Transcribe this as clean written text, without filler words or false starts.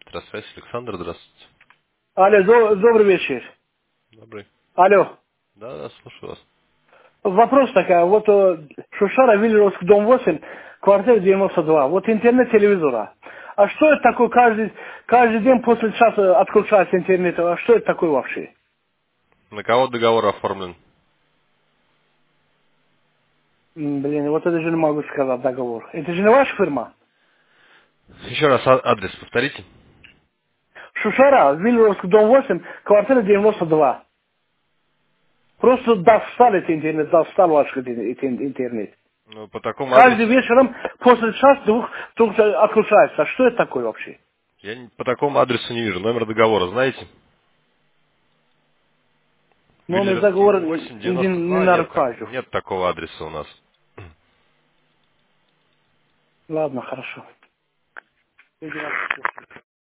Здравствуйте, Александр, здравствуйте. Алло, добрый вечер. Добрый. Алло. Да, да, слушаю вас. Вопрос такой. Вот Шушара, Вильровск, дом 8, квартира 92. Вот интернет телевизора. А что это такое? Каждый день после часа отключается интернет. А что это такое вообще? На кого договор оформлен? Блин, вот это же не могу сказать договор. Это же не ваша фирма? Еще раз адрес повторите. Шушара, Вильровск, дом 8, квартира 92. Просто достал этот интернет, достал ваш интернет. Ну, по такому Каждый адресу... вечером после часа двух отключается. А что это такое вообще? По такому адресу не вижу. Номер договора знаете? Номер Виллеровский договора 8 не 92. нарушаю. Нет такого адреса у нас. Ладно, хорошо.